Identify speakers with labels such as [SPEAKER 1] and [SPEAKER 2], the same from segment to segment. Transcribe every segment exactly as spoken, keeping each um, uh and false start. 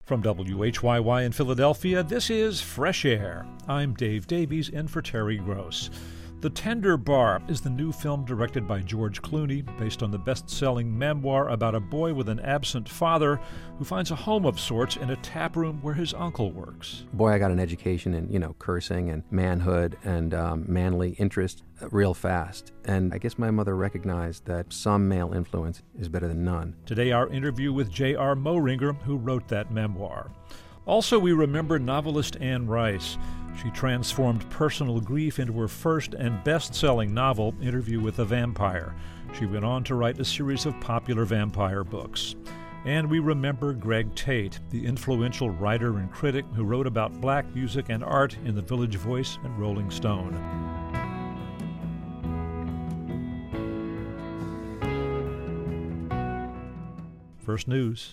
[SPEAKER 1] From W H Y Y in Philadelphia, this is Fresh Air. I'm Dave Davies, in for Terry Gross. The Tender Bar is the new film directed by George Clooney, based on the best-selling memoir about a boy with an absent father who finds a home of sorts in a tap room where his uncle works.
[SPEAKER 2] Boy, I got an education in, you know, cursing and manhood and um, manly interest real fast. And I guess my mother recognized that some male influence is better than none.
[SPEAKER 1] Today, our interview with J R Moehringer, who wrote that memoir. Also, we remember novelist Anne Rice. She transformed personal grief into her first and best-selling novel, Interview with a Vampire. She went on to write a series of popular vampire books. And we remember Greg Tate, the influential writer and critic who wrote about black music and art in The Village Voice and Rolling Stone. First News.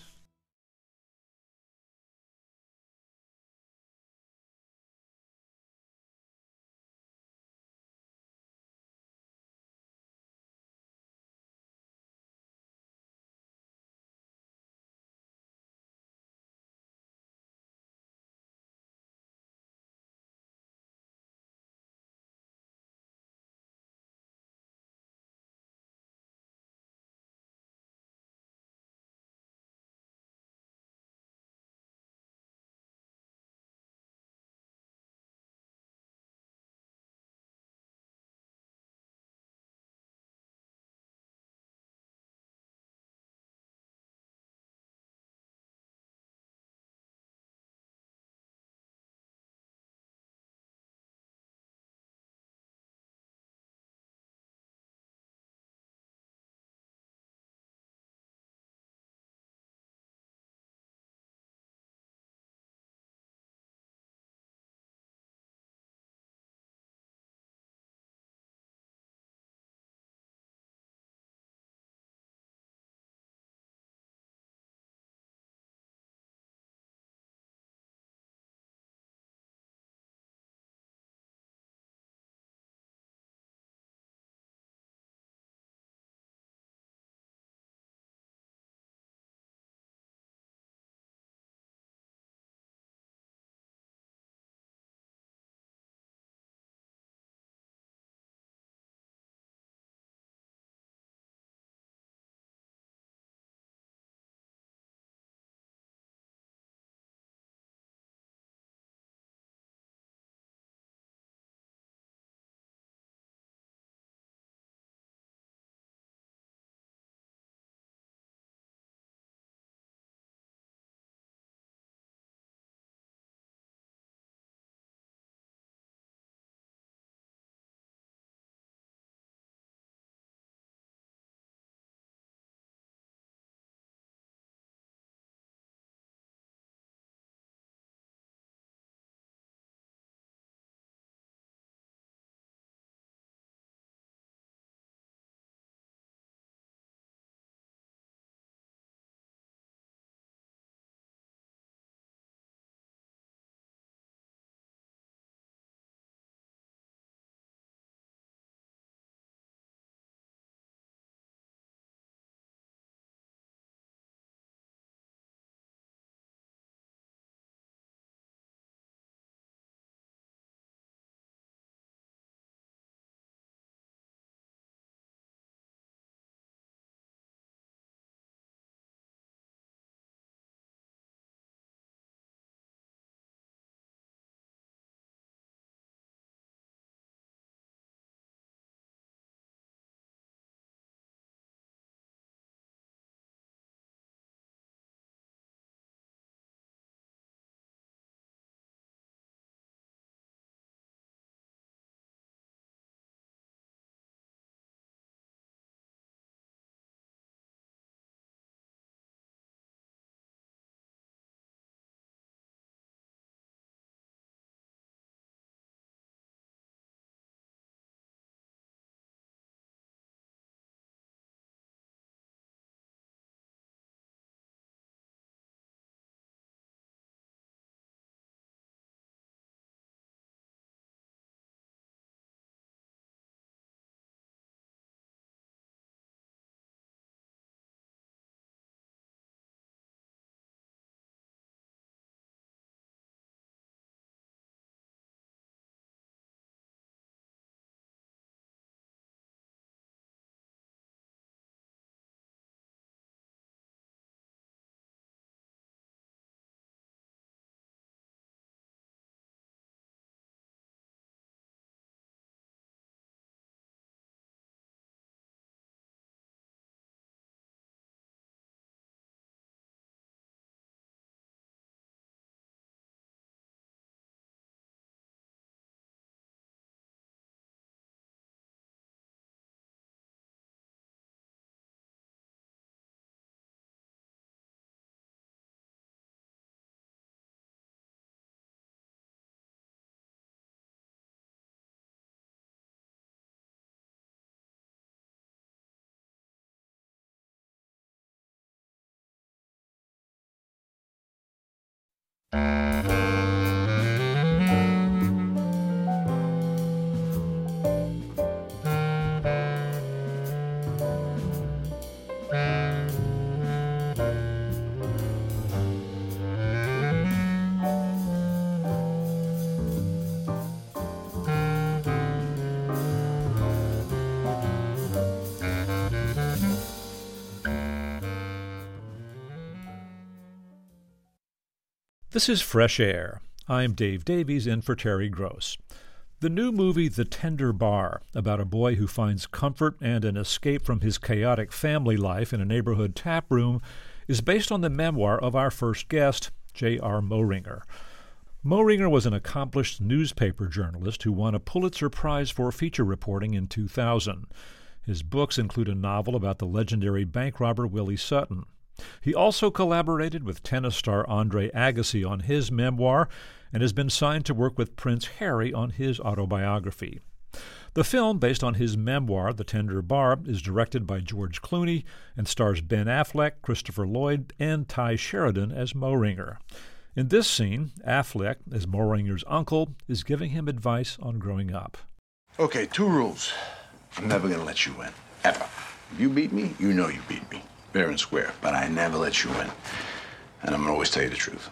[SPEAKER 1] This is Fresh Air. I'm Dave Davies in for Terry Gross. The new movie The Tender Bar, about a boy who finds comfort and an escape from his chaotic family life in a neighborhood tap room, is based on the memoir of our first guest, J R Moehringer. Moehringer was an accomplished newspaper journalist who won a Pulitzer Prize for feature reporting in two thousand. His books include a novel about the legendary bank robber Willie Sutton. He also collaborated with tennis star Andre Agassi on his memoir and has been signed to work with Prince Harry on his autobiography. The film, based on his memoir, The Tender Bar, is directed by George Clooney and stars Ben Affleck, Christopher Lloyd, and Ty Sheridan as Moehringer. In this scene, Affleck, as Moehringer's uncle, is giving him advice on growing up.
[SPEAKER 3] Okay, two rules. I'm never going to let you win, ever. If you beat me, you know you beat me. Fair and square, but I never let you win. And I'm gonna always tell you the truth.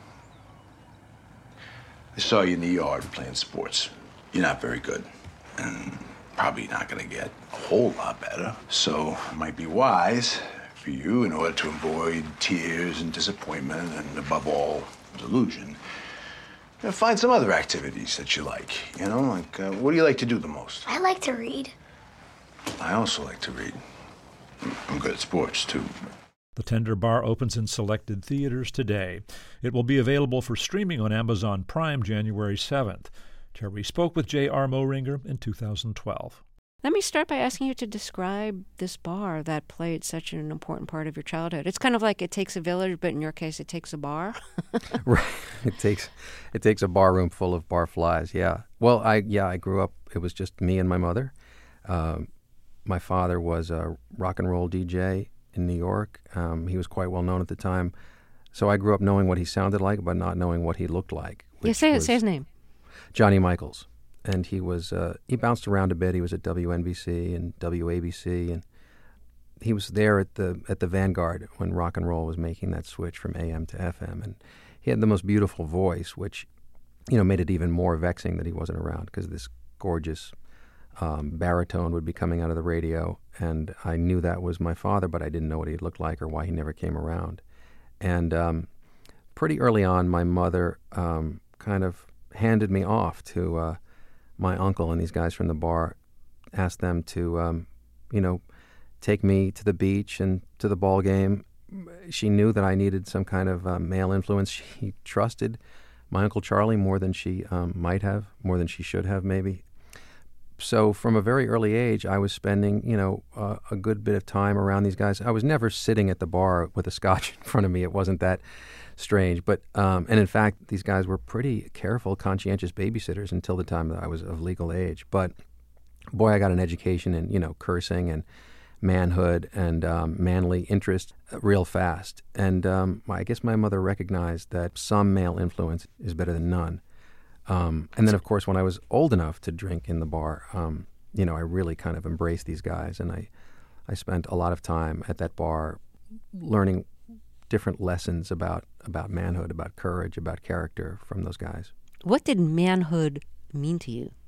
[SPEAKER 3] I saw you in the yard playing sports. You're not very good. And probably not gonna get a whole lot better. So it might be wise for you, in order to avoid tears and disappointment and above all, delusion, you know, find some other activities that you like. You know, like, uh, what do you like to do the most?
[SPEAKER 4] I like to read.
[SPEAKER 3] I also like to read. I'm good at sports, too.
[SPEAKER 1] The Tender Bar opens in selected theaters today. It will be available for streaming on Amazon Prime January seventh. Terry spoke with J R Moehringer in two thousand twelve.
[SPEAKER 5] Let me start by asking you to describe this bar that played such an important part of your childhood. It's kind of like It Takes a Village, but in your case, it takes a bar.
[SPEAKER 2] Right. It takes it takes a bar room full of barflies, yeah. Well, I yeah, I grew up, it was just me and my mother. Um, My father was a rock and roll D J in New York. Um, he was quite well known at the time. So I grew up knowing what he sounded like, but not knowing what he looked like.
[SPEAKER 5] Yeah, say it, say his name.
[SPEAKER 2] Johnny Michaels. And he was, uh, he bounced around a bit. He was at W N B C and W A B C. And he was there at the at the vanguard when rock and roll was making that switch from A M to F M. And he had the most beautiful voice, which, you know, made it even more vexing that he wasn't around, because this gorgeous Um, baritone would be coming out of the radio, and I knew that was my father, but I didn't know what he looked like or why he never came around. And um, pretty early on, my mother um, kind of handed me off to uh, my uncle and these guys from the bar, asked them to, um, you know, take me to the beach and to the ball game. She knew that I needed some kind of uh, male influence. She trusted my Uncle Charlie more than she um, might have, more than she should have, maybe. So from a very early age, I was spending, you know, uh, a good bit of time around these guys. I was never sitting at the bar with a scotch in front of me. It wasn't that strange. But um, and in fact, these guys were pretty careful, conscientious babysitters until the time that I was of legal age. But boy, I got an education in, you know, cursing and manhood and um, manly interest real fast. And um, I guess my mother recognized that some male influence is better than none. Um, and then, of course, when I was old enough to drink in the bar, um, you know, I really kind of embraced these guys. And I, I spent a lot of time at that bar learning different lessons about, about manhood, about courage, about character from those guys.
[SPEAKER 5] What did manhood mean to you?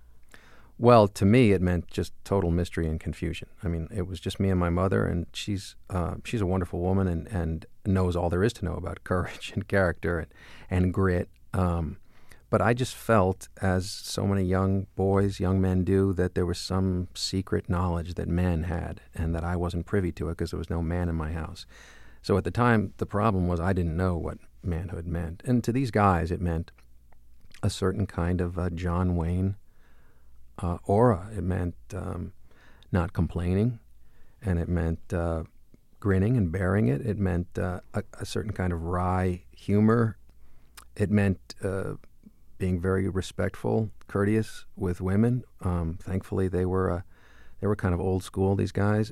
[SPEAKER 2] Well, to me, it meant just total mystery and confusion. I mean, it was just me and my mother, and she's uh, she's a wonderful woman and, and knows all there is to know about courage and character and, and grit. Um But I just felt, as so many young boys, young men do, that there was some secret knowledge that men had and that I wasn't privy to it because there was no man in my house. So at the time, the problem was I didn't know what manhood meant. And to these guys, it meant a certain kind of uh, John Wayne uh, aura. It meant um, not complaining, and it meant uh, grinning and bearing it. It meant uh, a, a certain kind of wry humor. It meant Uh, being very respectful, courteous with women. Um, thankfully, they were uh, they were kind of old school, these guys.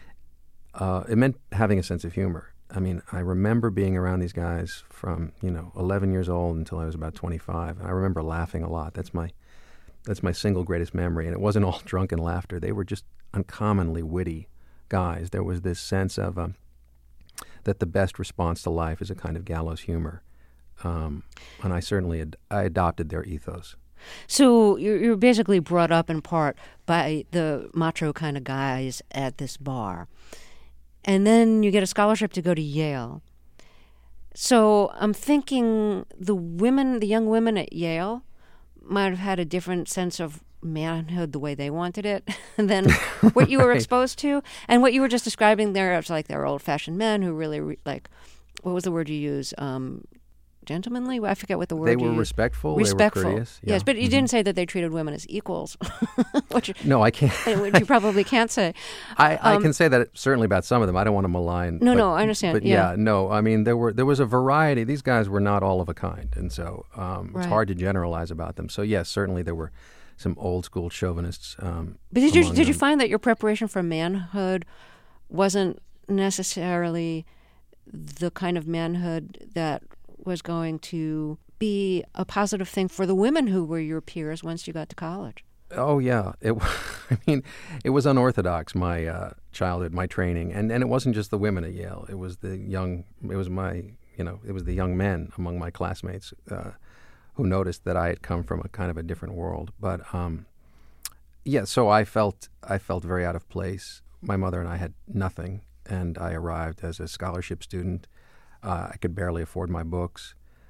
[SPEAKER 2] Uh, it meant having a sense of humor. I mean, I remember being around these guys from, you know, eleven years old until I was about twenty-five. And I remember laughing a lot. That's my that's my single greatest memory. And it wasn't all drunken laughter. They were just uncommonly witty guys. There was this sense of um, that the best response to life is a kind of gallows humor. Um, and I certainly ad- I adopted their ethos.
[SPEAKER 5] So you're, you're basically brought up in part by the macho kind of guys at this bar. And then you get a scholarship to go to Yale. So I'm thinking the women, the young women at Yale might have had a different sense of manhood the way they wanted it than what you were
[SPEAKER 2] Right.
[SPEAKER 5] exposed to. And what you were just describing there, it's like they were old-fashioned men who really, re- like, what was the word you use? Um, gentlemanly? I forget what the word
[SPEAKER 2] They
[SPEAKER 5] you
[SPEAKER 2] were
[SPEAKER 5] used.
[SPEAKER 2] respectful.
[SPEAKER 5] Respectful.
[SPEAKER 2] They were courteous.
[SPEAKER 5] Yes,
[SPEAKER 2] yeah.
[SPEAKER 5] but you
[SPEAKER 2] Mhm.
[SPEAKER 5] didn't say that they treated women as equals, which,
[SPEAKER 2] No, I can't.
[SPEAKER 5] which you probably can't say.
[SPEAKER 2] I, I
[SPEAKER 5] Um,
[SPEAKER 2] can say that certainly about some of them. I don't want to malign.
[SPEAKER 5] No,
[SPEAKER 2] but,
[SPEAKER 5] no, I understand,
[SPEAKER 2] But
[SPEAKER 5] yeah.
[SPEAKER 2] yeah. no, I mean there were there was a variety. These guys were not all of a kind, and so um, it's
[SPEAKER 5] Right.
[SPEAKER 2] hard to generalize about them. So yes, certainly there were some old school chauvinists. Um,
[SPEAKER 5] But did you
[SPEAKER 2] among
[SPEAKER 5] did you
[SPEAKER 2] them.
[SPEAKER 5] find that your preparation for manhood wasn't necessarily the kind of manhood that was going to be a positive thing for the women who were your peers once you got to college?
[SPEAKER 2] Oh yeah, it. I mean, it was unorthodox. My uh, childhood, my training, and, and it wasn't just the women at Yale. It was the young. It was my. You know, it was the young men among my classmates uh, who noticed that I had come from a kind of a different world. But um, yeah, so I felt I felt very out of place. My mother and I had nothing, and I arrived as a scholarship student. Uh, I could barely afford my books.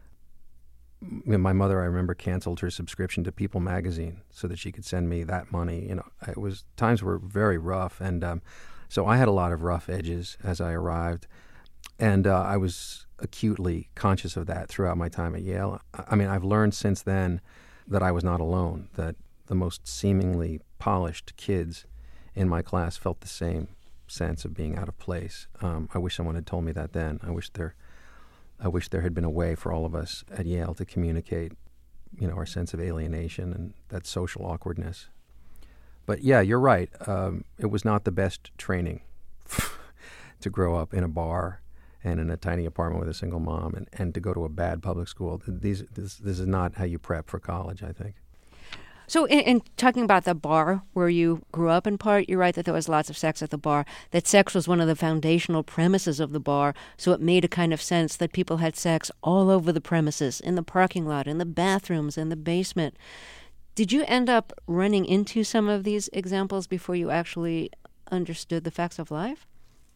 [SPEAKER 2] M- My mother, I remember, canceled her subscription to People magazine so that she could send me that money. You know, it was times were very rough, and um, so I had a lot of rough edges as I arrived, and uh, I was acutely conscious of that throughout my time at Yale. I I mean, I've learned since then that I was not alone. That the most seemingly polished kids in my class felt the same sense of being out of place. Um, I wish someone had told me that then. I wish there. I wish there had been a way for all of us at Yale to communicate, you know, our sense of alienation and that social awkwardness. But yeah, you're right. Um, it was not the best training to grow up in a bar and in a tiny apartment with a single mom and, and to go to a bad public school. These, this, this is not how you prep for college, I think.
[SPEAKER 5] So, in, in talking about the bar where you grew up, in part, you're right that there was lots of sex at the bar, that sex was one of the foundational premises of the bar, so it made a kind of sense that people had sex all over the premises, in the parking lot, in the bathrooms, in the basement. Did you end up running into some of these examples before you actually understood the facts of life?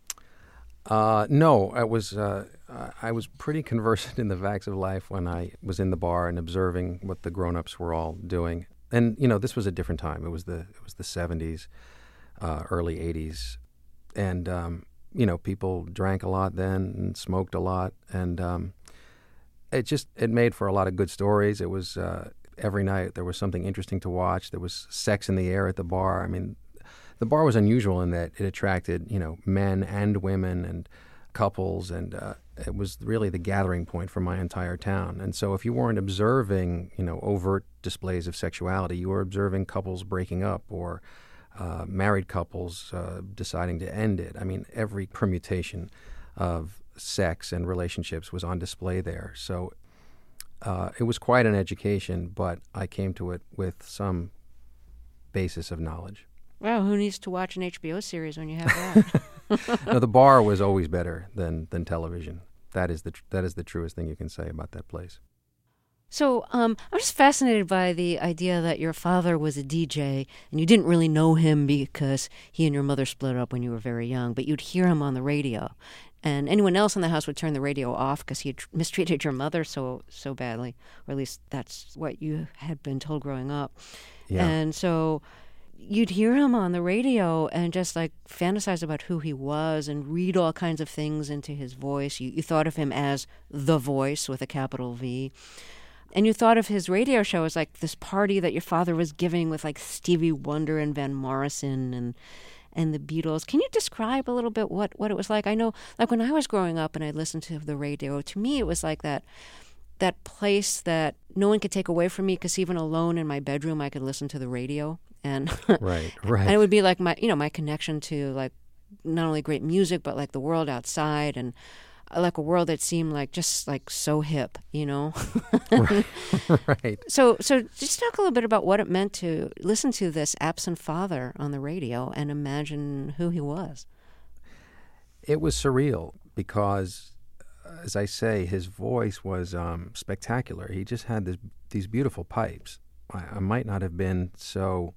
[SPEAKER 2] Uh, no, I was uh, I was pretty conversant in the facts of life when I was in the bar and observing what the grown-ups were all doing. And you know, this was a different time. It was the it was the seventies, uh, early eighties, and um, you know, people drank a lot then and smoked a lot, and um, it just it made for a lot of good stories. It was uh, every night there was something interesting to watch. There was sex in the air at the bar. I mean, the bar was unusual in that it attracted you know men and women and couples, and uh, it was really the gathering point for my entire town. And so if you weren't observing, you know, overt displays of sexuality, you were observing couples breaking up or uh, married couples uh, deciding to end it. I mean, every permutation of sex and relationships was on display there. So uh, it was quite an education, but I came to it with some basis of knowledge.
[SPEAKER 5] Well, who needs to watch an H B O series when you have that?
[SPEAKER 2] No, the bar was always better than, than television. That is the tr- that is the truest thing you can say about that place.
[SPEAKER 5] So um, I'm just fascinated by the idea that your father was a D J and you didn't really know him because he and your mother split up when you were very young, but you'd hear him on the radio. And anyone else in the house would turn the radio off because he had tr- mistreated your mother so so badly, or at least that's what you had been told growing up.
[SPEAKER 2] Yeah.
[SPEAKER 5] And so you'd hear him on the radio and just like fantasize about who he was and read all kinds of things into his voice. You, you thought of him as the voice with a capital V. And you thought of his radio show as like this party that your father was giving with like Stevie Wonder and Van Morrison and and the Beatles. Can you describe a little bit what, what it was like? I know, like when I was growing up and I listened to the radio, to me it was like that that place that no one could take away from me because even alone in my bedroom I could listen to the radio. And
[SPEAKER 2] Right, right.
[SPEAKER 5] and it would be like my, you know, my connection to like not only great music, but like the world outside and like a world that seemed like just like so hip, you know?
[SPEAKER 2] right. right.
[SPEAKER 5] So, so just talk a little bit about what it meant to listen to this absent father on the radio and imagine who he was.
[SPEAKER 2] It was surreal because, as I say, his voice was um, spectacular. He just had this, these beautiful pipes. I, I might not have been so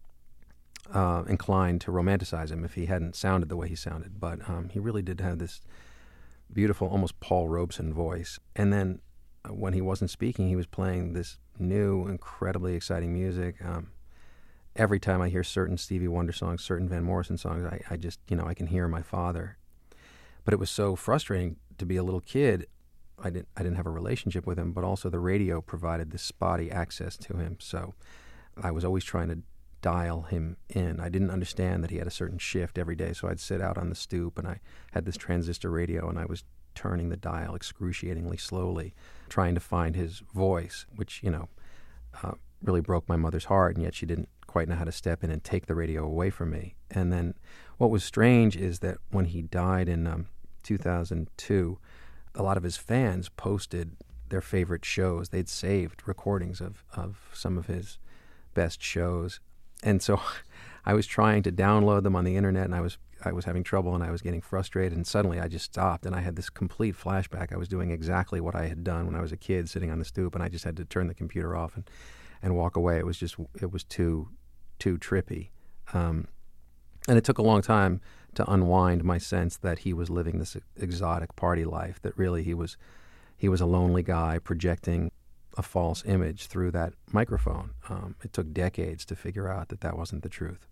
[SPEAKER 2] uh, inclined to romanticize him if he hadn't sounded the way he sounded, but um, he really did have this beautiful, almost Paul Robeson voice. And then uh, when he wasn't speaking, he was playing this new, incredibly exciting music. Um, every time I hear certain Stevie Wonder songs, certain Van Morrison songs, I, I just, you know, I can hear my father. But it was so frustrating to be a little kid. I didn't, I didn't have a relationship with him, but also the radio provided this spotty access to him. So I was always trying to dial him in. I didn't understand that he had a certain shift every day, so I'd sit out on the stoop, and I had this transistor radio, and I was turning the dial excruciatingly slowly, trying to find his voice, which, you know, uh, really broke my mother's heart, and yet she didn't quite know how to step in and take the radio away from me. And then what was strange is that when he died in um, two thousand two, a lot of his fans posted their favorite shows. They'd saved recordings of, of some of his best shows. And so I was trying to download them on the internet, and I was I was having trouble, and I was getting frustrated, and suddenly I just stopped, and I had this complete flashback. I was doing exactly what I had done when I was a kid, sitting on the stoop, and I just had to turn the computer off and, and walk away. It was just, it was too, too trippy. Um, and it took a long time to unwind my sense that he was living this exotic party life, that really he was he was a lonely guy projecting a false image through that microphone. Um, it took decades to figure out that that wasn't the truth.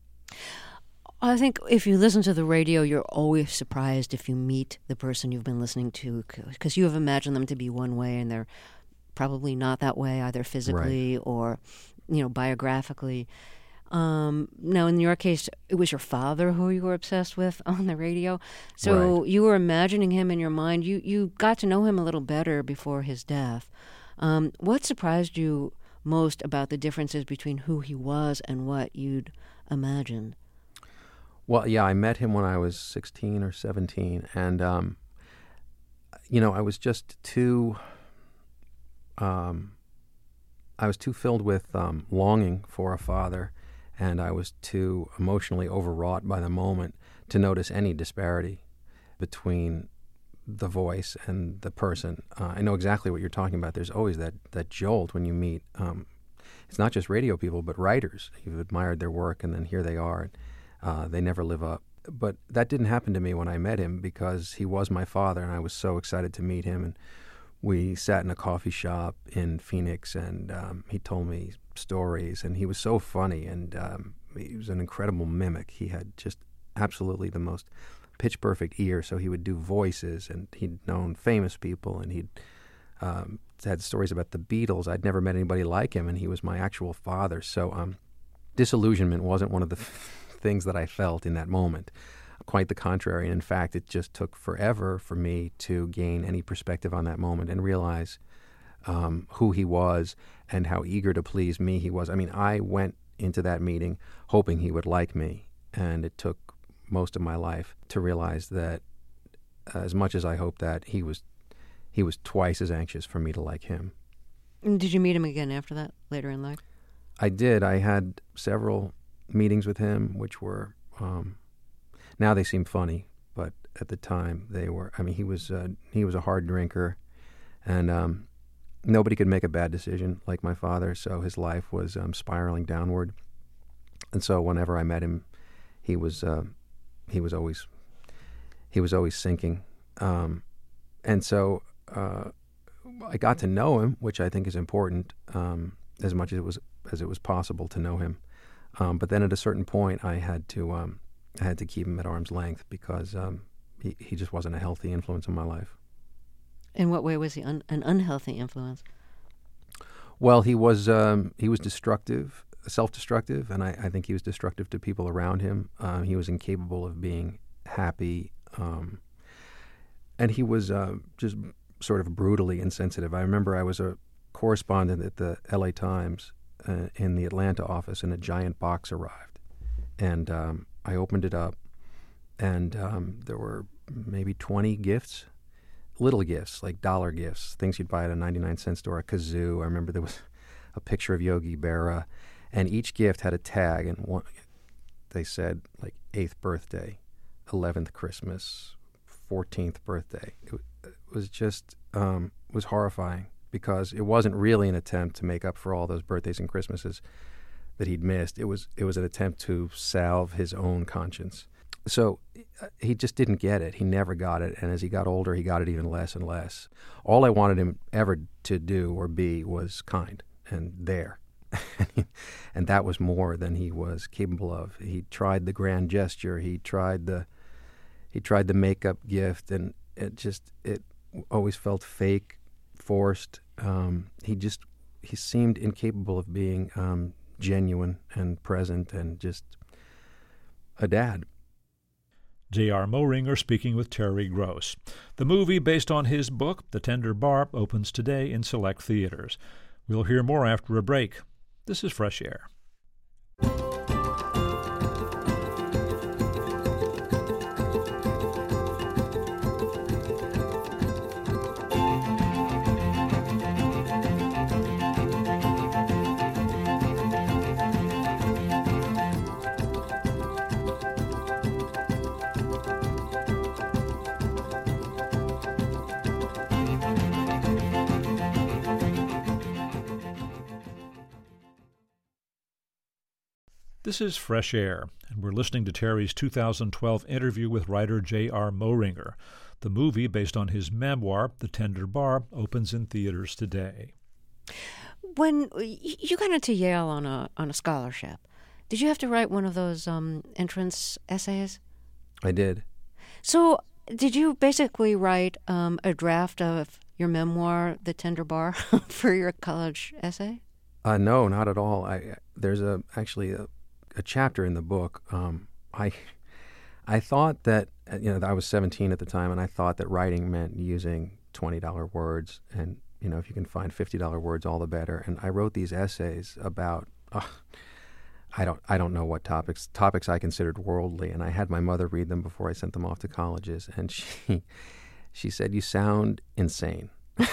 [SPEAKER 5] I think if you listen to the radio, you're always surprised if you meet the person you've been listening to, because you have imagined them to be one way, and they're probably not that way, either physically right. or, you know, biographically. Um, now, in your case, it was your father who you were obsessed with on the radio. So right. you were imagining him in your mind. You you got to know him a little better before his death. Um, what surprised you most about the differences between who he was and what you'd imagined?
[SPEAKER 2] Well, yeah, I met him when I was sixteen or seventeen, and, um, you know, I was just too... Um, I was too filled with um, longing for a father, and I was too emotionally overwrought by the moment to notice any disparity between the voice and the person. Uh, I know exactly what you're talking about. There's always that, that jolt when you meet, um, it's not just radio people, but writers. You've admired their work, and then here they are. Uh, they never live up. But that didn't happen to me when I met him, because he was my father, and I was so excited to meet him. And we sat in a coffee shop in Phoenix, and um, he told me stories, and he was so funny, and um, he was an incredible mimic. He had just absolutely the most pitch-perfect ear, so he would do voices, and he'd known famous people, and he'd um, had stories about the Beatles. I'd never met anybody like him, and he was my actual father. So um, disillusionment wasn't one of the things that I felt in that moment. Quite the contrary. And in fact, it just took forever for me to gain any perspective on that moment and realize um, who he was and how eager to please me he was. I mean, I went into that meeting hoping he would like me, and it took most of my life to realize that uh, as much as I hoped that, he was he was twice as anxious for me to like him.
[SPEAKER 5] And did you meet him again after that, later in life?
[SPEAKER 2] I did. I had several meetings with him, which were... Um, Now they seem funny, but at the time they were. I mean, he was uh, he was a hard drinker, and um, nobody could make a bad decision like my father. So his life was um, spiraling downward, and so whenever I met him, he was uh, he was always he was always sinking, um, and so uh, I got to know him, which I think is important, um, as much as it was as it was possible to know him. Um, but then at a certain point, I had to. Um, I had to keep him at arm's length because um, he, he just wasn't a healthy influence in my life.
[SPEAKER 5] In what way was he un- an unhealthy influence?
[SPEAKER 2] Well, he was um, he was destructive, self-destructive, and I, I think he was destructive to people around him. Um, he was incapable of being happy, um, and he was uh, just sort of brutally insensitive. I remember I was a correspondent at the L A Times uh, in the Atlanta office, and a giant box arrived, and um, I opened it up, and um, there were maybe twenty gifts, little gifts, like dollar gifts, things you'd buy at a ninety-nine cent store, a kazoo. I remember there was a picture of Yogi Berra, and each gift had a tag, and one, they said, like, eighth birthday, eleventh Christmas, fourteenth birthday. It, it was just, um, it was horrifying, because it wasn't really an attempt to make up for all those birthdays and Christmases that he'd missed. It was it was an attempt to salve his own conscience. so uh, he just didn't get it. He never got it. And as he got older, he got it even less and less. All I wanted him ever to do or be was kind and there. And that was more than he was capable of. He tried the grand gesture. He tried the he tried the makeup gift, and it just it always felt fake, forced. Um, he just he seemed incapable of being um, genuine and present and just a dad.
[SPEAKER 1] J R. Moehringer speaking with Terry Gross. The movie, based on his book, The Tender Bar, opens today in select theaters. We'll hear more after a break. This is Fresh Air. This is Fresh Air, and we're listening to Terry's two thousand twelve interview with writer J R. Moehringer. The movie, based on his memoir, The Tender Bar, opens in theaters today.
[SPEAKER 5] When you got into Yale on a on a scholarship, did you have to write one of those um, entrance essays?
[SPEAKER 2] I did.
[SPEAKER 5] So did you basically write um, a draft of your memoir, The Tender Bar, for your college essay?
[SPEAKER 2] Uh, no, not at all. I there's a actually a, a chapter in the book. Um, I I thought that you know I was seventeen at the time, and I thought that writing meant using twenty dollar words, and you know if you can find fifty dollar words, all the better. And I wrote these essays about uh, I don't I don't know what topics topics I considered worldly, and I had my mother read them before I sent them off to colleges, and she she said, "You sound insane."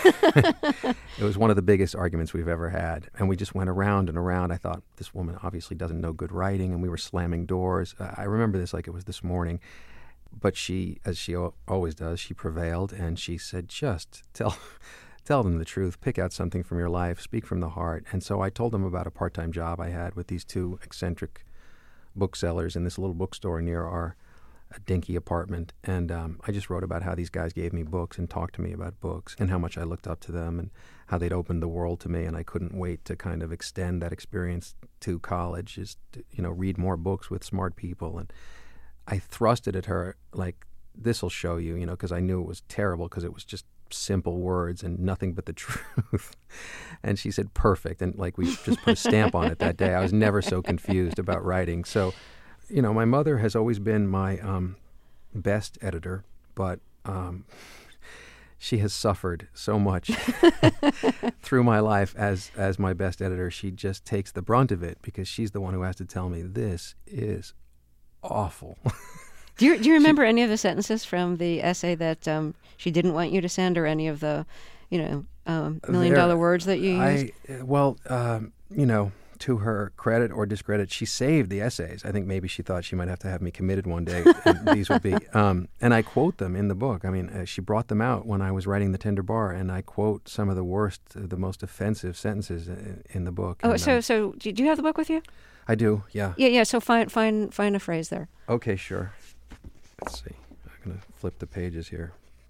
[SPEAKER 2] It was one of the biggest arguments we've ever had, and we just went around and around. I thought, this woman obviously doesn't know good writing, and we were slamming doors. Uh, I remember this like it was this morning, but she, as she o- always does, she prevailed, and she said, just tell tell them the truth, pick out something from your life, speak from the heart. And so I told them about a part-time job I had with these two eccentric booksellers in this little bookstore near our a dinky apartment, and um, I just wrote about how these guys gave me books and talked to me about books and how much I looked up to them and how they'd opened the world to me, and I couldn't wait to kind of extend that experience to college, just to, you know, read more books with smart people. And I thrusted at her like, this'll show you, you know, because I knew it was terrible because it was just simple words and nothing but the truth. And she said, perfect, and like we just put a stamp on it that day. I was never so confused about writing. So you know, my mother has always been my um, best editor, but um, she has suffered so much through my life as as my best editor. She just takes the brunt of it because she's the one who has to tell me, this is awful.
[SPEAKER 5] Do you do you remember she, any of the sentences from the essay that um, she didn't want you to send, or any of the, you know, um, million there, dollar words that you used?
[SPEAKER 2] I, well, um, you know, to her credit or discredit, she saved the essays. I think maybe she thought she might have to have me committed one day. And these would be, um, and I quote them in the book. I mean, uh, she brought them out when I was writing The Tender Bar, and I quote some of the worst, uh, the most offensive sentences in, in the book.
[SPEAKER 5] Oh,
[SPEAKER 2] and,
[SPEAKER 5] so
[SPEAKER 2] um,
[SPEAKER 5] so do you have the book with you?
[SPEAKER 2] I do, yeah.
[SPEAKER 5] Yeah, yeah. So find find find a phrase there.
[SPEAKER 2] Okay, sure. Let's see. I'm gonna flip the pages here.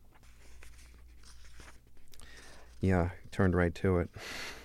[SPEAKER 2] Yeah, turned right to it.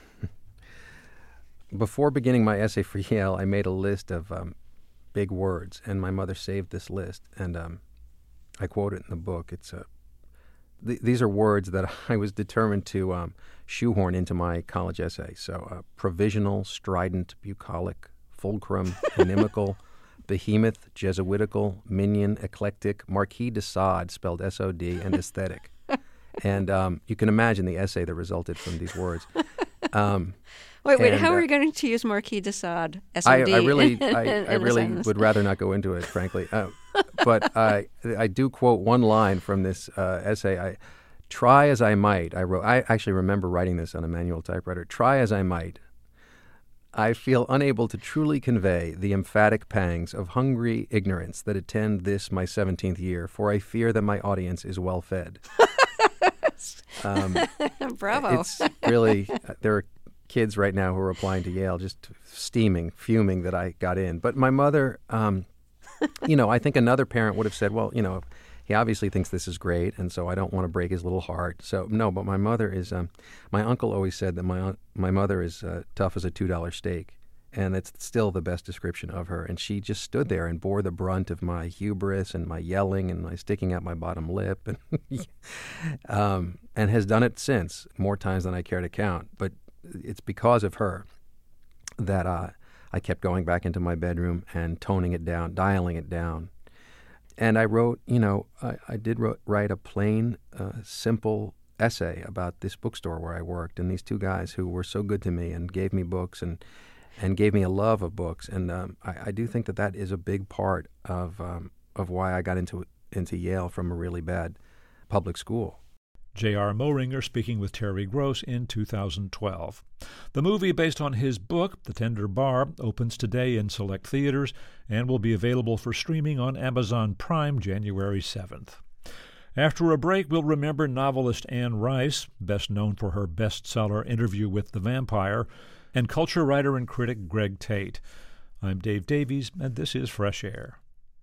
[SPEAKER 2] Before beginning my essay for Yale, I made a list of um, big words, and my mother saved this list, and um, I quote it in the book. It's uh, th- These are words that I was determined to um, shoehorn into my college essay. So uh, provisional, strident, bucolic, fulcrum, inimical, behemoth, Jesuitical, minion, eclectic, Marquis de Sade, spelled S O D, and aesthetic. And um, you can imagine the essay that resulted from these words. Um,
[SPEAKER 5] wait, wait.
[SPEAKER 2] and,
[SPEAKER 5] how
[SPEAKER 2] uh,
[SPEAKER 5] are you going to use Marquis de Sade? S O D
[SPEAKER 2] I, I really,
[SPEAKER 5] in,
[SPEAKER 2] I,
[SPEAKER 5] in
[SPEAKER 2] I really
[SPEAKER 5] sentence?
[SPEAKER 2] would rather not go into it, frankly. Uh, but I, I do quote one line from this uh, essay. I try as I might. I wrote. I actually remember writing this on a manual typewriter. Try as I might, I feel unable to truly convey the emphatic pangs of hungry ignorance that attend this my seventeenth year. For I fear that my audience is well fed. Um,
[SPEAKER 5] Bravo.
[SPEAKER 2] It's really, uh, there are kids right now who are applying to Yale just steaming, fuming that I got in. But my mother, um, you know, I think another parent would have said, well, you know, he obviously thinks this is great, and so I don't want to break his little heart. So, no, but my mother is, um, my uncle always said that my my mother is uh, tough as a two dollar steak, and it's still the best description of her. And she just stood there and bore the brunt of my hubris and my yelling and my sticking out my bottom lip, and, um, and has done it since, more times than I care to count. But it's because of her that uh, I kept going back into my bedroom and toning it down, dialing it down. And I wrote, you know, I, I did wrote, write a plain, uh, simple essay about this bookstore where I worked and these two guys who were so good to me and gave me books and and gave me a love of books. And um, I, I do think that that is a big part of um, of why I got into into Yale from a really bad public school.
[SPEAKER 1] J R. Moehringer speaking with Terry Gross in two thousand twelve. The movie based on his book, The Tender Bar, opens today in select theaters and will be available for streaming on Amazon Prime January seventh. After a break, we'll remember novelist Anne Rice, best known for her bestseller Interview with the Vampire, and culture writer and critic Greg Tate. I'm Dave Davies, and this is Fresh Air.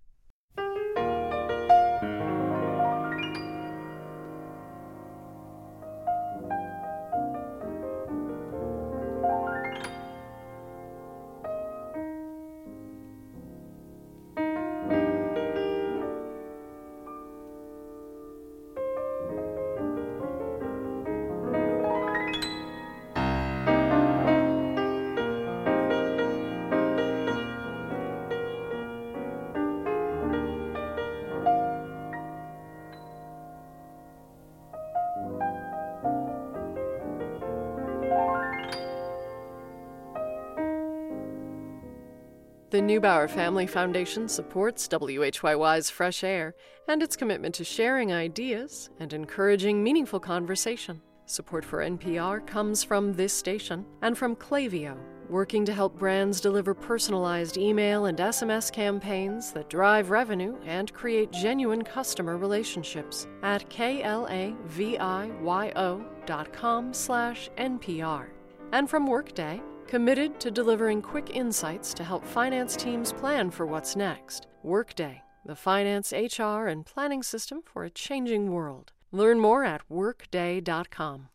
[SPEAKER 4] The Neubauer Family Foundation supports W H Y Y's Fresh Air and its commitment to sharing ideas and encouraging meaningful conversation. Support for N P R comes from this station and from Klaviyo, working to help brands deliver personalized email and S M S campaigns that drive revenue and create genuine customer relationships at K-L-A-V-I-Y-O dot com slash N-P-R. And from Workday, committed to delivering quick insights to help finance teams plan for what's next. Workday, the finance, H R, and planning system for a changing world. Learn more at workday dot com.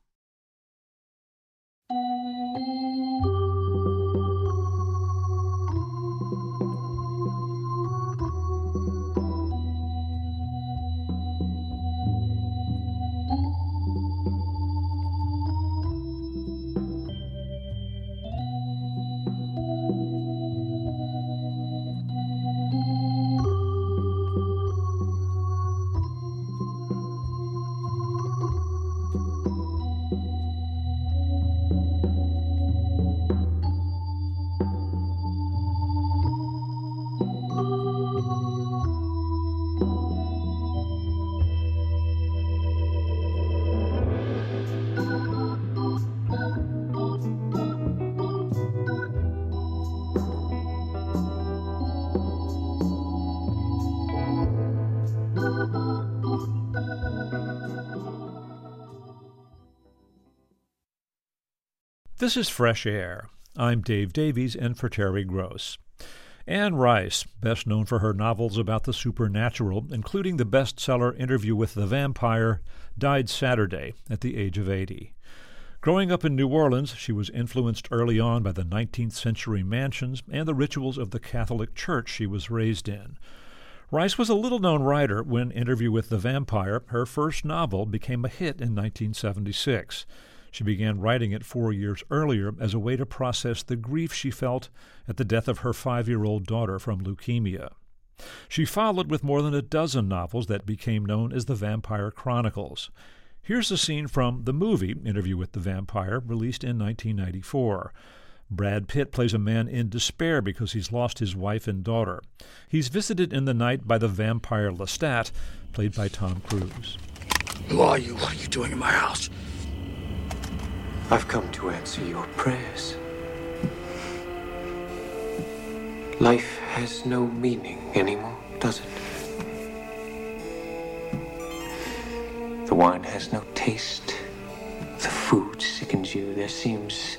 [SPEAKER 1] This is Fresh Air. I'm Dave Davies, in for Terry Gross. Anne Rice, best known for her novels about the supernatural, including the bestseller Interview with the Vampire, died Saturday at the age of eighty. Growing up in New Orleans, she was influenced early on by the nineteenth century mansions and the rituals of the Catholic Church she was raised in. Rice was a little-known writer when Interview with the Vampire, her first novel, became a hit in nineteen seventy-six. She began writing it four years earlier as a way to process the grief she felt at the death of her five-year-old daughter from leukemia. She followed with more than a dozen novels that became known as the Vampire Chronicles. Here's a scene from the movie Interview with the Vampire, released in nineteen ninety-four. Brad Pitt plays a man in despair because he's lost his wife and daughter. He's visited in the night by the vampire Lestat, played by Tom Cruise.
[SPEAKER 6] Who are you? What are you doing in my house?
[SPEAKER 7] I've come to answer your prayers. Life has no meaning anymore, does it? The wine has no taste. The food sickens you. There seems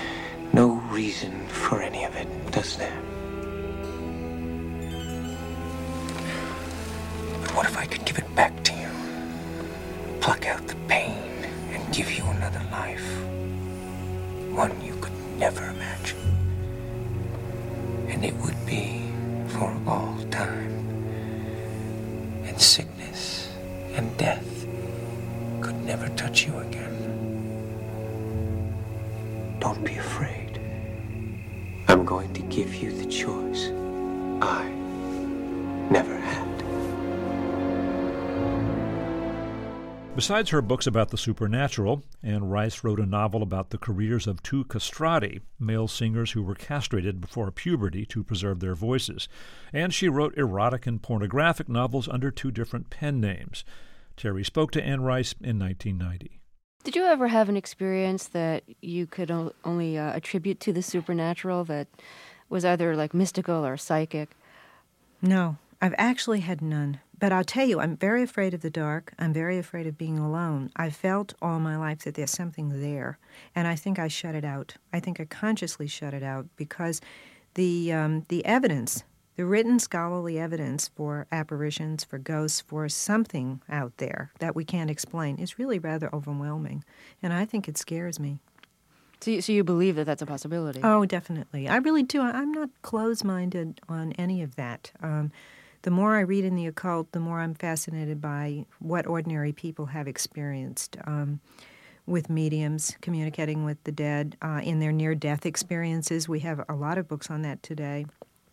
[SPEAKER 7] no reason for any of it, does there? What if I could give it back to you? Pluck out the pain and give you another life. One you could never imagine. And it would be for all time. And sickness and death could never touch you again. Don't be afraid. I'm going to give you the choice I never had.
[SPEAKER 1] Besides her books about the supernatural, Anne Rice wrote a novel about the careers of two castrati, male singers who were castrated before puberty to preserve their voices. And she wrote erotic and pornographic novels under two different pen names. Terry spoke to Anne Rice in nineteen ninety.
[SPEAKER 5] Did you ever have an experience that you could o- only uh, attribute to the supernatural that was either like mystical or psychic?
[SPEAKER 8] No, I've actually had none. But I'll tell you, I'm very afraid of the dark. I'm very afraid of being alone. I've felt all my life that there's something there, and I think I shut it out. I think I consciously shut it out because the um, the evidence, the written scholarly evidence for apparitions, for ghosts, for something out there that we can't explain is really rather overwhelming, and I think it scares me.
[SPEAKER 5] So you, so you believe that that's a possibility?
[SPEAKER 8] Oh, definitely. I really do. I'm not closed-minded on any of that. Um, The more I read in the occult, the more I'm fascinated by what ordinary people have experienced um, with mediums, communicating with the dead, uh, in their near-death experiences. We have a lot of books on that today.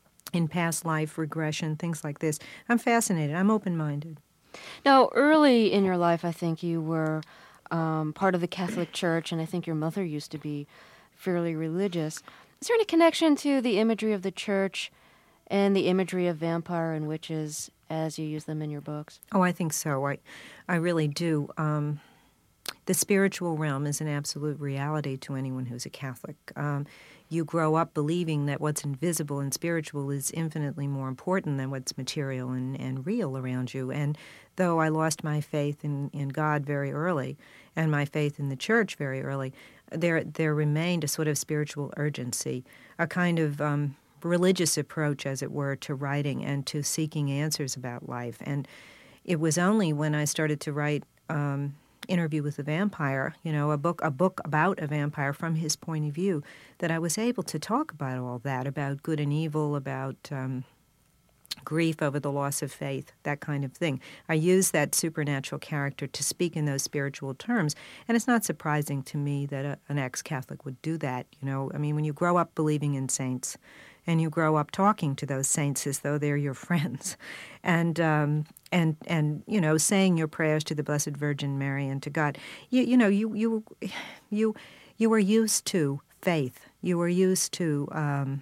[SPEAKER 8] In past life regression, things like this. I'm fascinated. I'm open-minded.
[SPEAKER 5] Now, early in your life, I think you were um, part of the Catholic Church, and I think your mother used to be fairly religious. Is there any connection to the imagery of the church and the imagery of vampire and witches as you use them in your books?
[SPEAKER 8] Oh, I think so. I, I really do. Um, the spiritual realm is an absolute reality to anyone who's a Catholic. Um, you grow up believing that what's invisible and spiritual is infinitely more important than what's material and, and real around you. And though I lost my faith in, in God very early and my faith in the church very early, there there remained a sort of spiritual urgency, a kind of Um, religious approach, as it were, to writing and to seeking answers about life. And it was only when I started to write um, Interview with the Vampire, you know, a book a book about a vampire from his point of view, that I was able to talk about all that, about good and evil, about um, grief over the loss of faith, that kind of thing. I used that supernatural character to speak in those spiritual terms, and it's not surprising to me that a, an ex-Catholic would do that, you know. I mean, when you grow up believing in saints, and you grow up talking to those saints as though they're your friends, and um, and and you know, saying your prayers to the Blessed Virgin Mary and to God, you you know, you you you you were used to faith. You were used to um,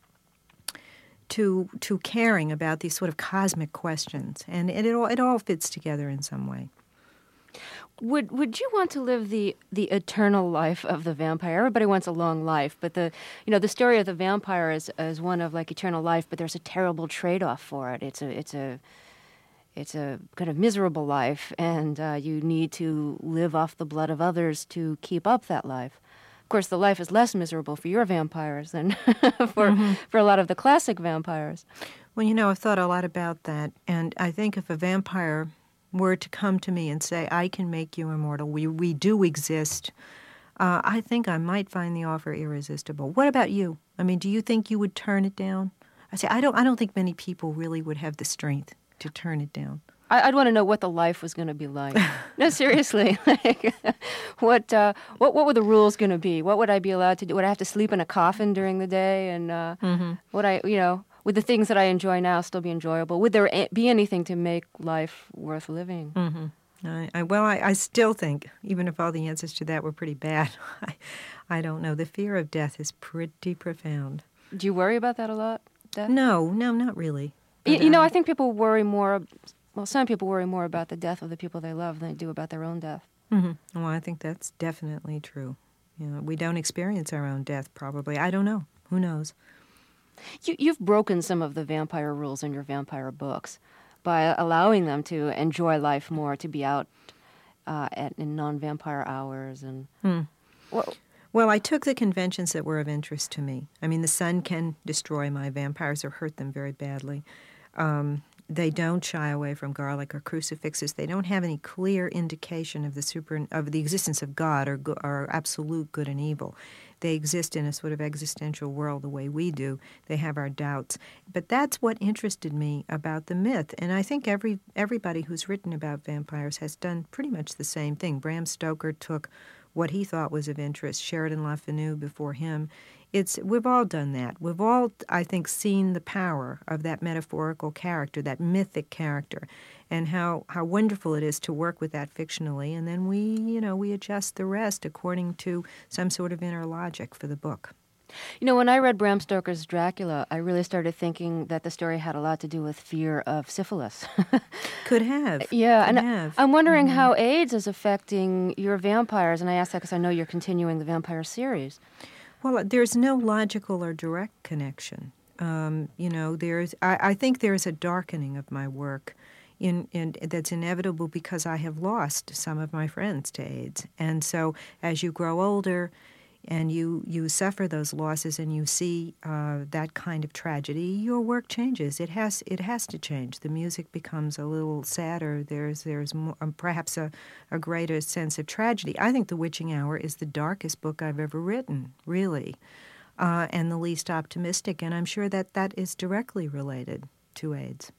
[SPEAKER 8] to to caring about these sort of cosmic questions, and it, it all it all fits together in some way.
[SPEAKER 5] Would would you want to live the, the eternal life of the vampire? Everybody wants a long life, but the you know the story of the vampire is, is one of like eternal life, but there's a terrible trade-off for it. It's a it's a it's a kind of miserable life, and uh, you need to live off the blood of others to keep up that life. Of course, the life is less miserable for your vampires than for mm-hmm. for a lot of the classic vampires.
[SPEAKER 8] Well, you know, I've thought a lot about that, and I think if a vampire were to come to me and say, I can make you immortal, we we do exist, uh, I think I might find the offer irresistible. What about you? I mean, do you think you would turn it down? I say, I don't I don't think many people really would have the strength to turn it down.
[SPEAKER 5] I, I'd want to know what the life was going to be like. No, seriously. Like, what, uh, what what were the rules going to be? What would I be allowed to do? Would I have to sleep in a coffin during the day? And uh, mm-hmm. would I, you know... Would the things that I enjoy now still be enjoyable? Would there be anything to make life worth living?
[SPEAKER 8] Mm-hmm. I, I, well, I, I still think, even if all the answers to that were pretty bad, I, I don't know. The fear of death is pretty profound.
[SPEAKER 5] Do you worry about that a lot, death?
[SPEAKER 8] No, no, not really.
[SPEAKER 5] You, you know, I think people worry more, well, some people worry more about the death of the people they love than they do about their own death.
[SPEAKER 8] Mm-hmm. Well, I think that's definitely true. You know, we don't experience our own death, probably. I don't know. Who knows?
[SPEAKER 5] You, you've broken some of the vampire rules in your vampire books by allowing them to enjoy life more, to be out uh, at, in non-vampire hours. And
[SPEAKER 8] mm. well, well, I took the conventions that were of interest to me. I mean, the sun can destroy my vampires or hurt them very badly. Um, They don't shy away from garlic or crucifixes. They don't have any clear indication of the super of the existence of God or, or absolute good and evil. They exist in a sort of existential world the way we do. They have our doubts. But that's what interested me about the myth. And I think every everybody who's written about vampires has done pretty much the same thing. Bram Stoker took what he thought was of interest, Sheridan Le Fanu before him. It's we've all done that. We've all, I think, seen the power of that metaphorical character, that mythic character, and how, how wonderful it is to work with that fictionally. And then we, you know, we adjust the rest according to some sort of inner logic for the book.
[SPEAKER 5] You know, when I read Bram Stoker's Dracula, I really started thinking that the story had a lot to do with fear of syphilis.
[SPEAKER 8] Could have.
[SPEAKER 5] Yeah,
[SPEAKER 8] Could
[SPEAKER 5] and
[SPEAKER 8] have.
[SPEAKER 5] I'm wondering
[SPEAKER 8] mm-hmm.
[SPEAKER 5] how AIDS is affecting your vampires, and I ask that because I know you're continuing the vampire series.
[SPEAKER 8] Well, there's no logical or direct connection. Um, you know, there's. I, I think there's a darkening of my work, in, in that's inevitable because I have lost some of my friends to AIDS, and so as you grow older, and you you suffer those losses, and you see uh, that kind of tragedy, your work changes. It has it has to change. The music becomes a little sadder. There's there's more, um, perhaps a, a greater sense of tragedy. I think The Witching Hour is the darkest book I've ever written, really, uh, and the least optimistic. And I'm sure that that is directly related to AIDS.